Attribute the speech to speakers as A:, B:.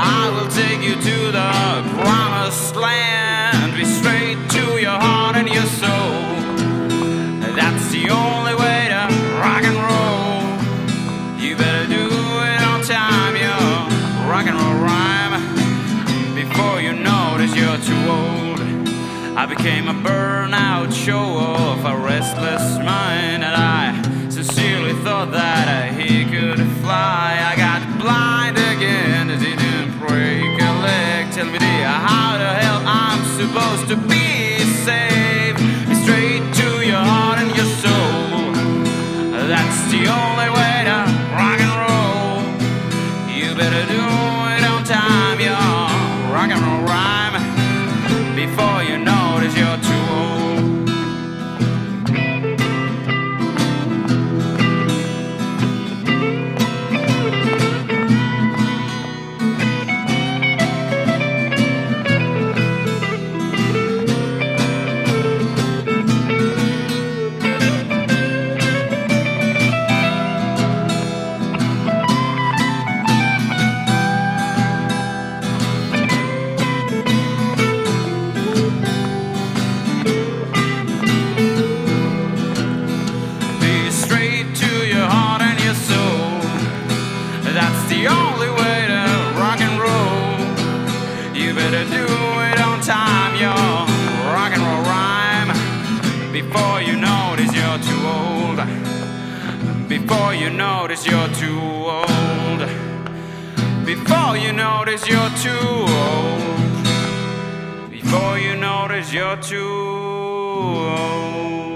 A: I will take you to the promised land. Be straight to your heart and your soul. That's the only way to rock and roll. You better do it on time, yo. Rock and roll rhyme. Before you notice you're too old. I became a burnout show-off, a restless mind, and I sincerely thought that he could fly. I got blind again as he didn't break a leg. Tell me, dear, how the hell I'm supposed to be saved? Be straight to your heart and your soul. That's the only way to rock and roll. You better do it on time, yo. Rock and roll rhyme. Before you notice you're too old. That's the only way to rock and roll. You better do it on time, yo. Rock and roll rhyme. Before you notice you're too old. Before you notice you're too old. Before you notice you're too old. Before you notice you're too old.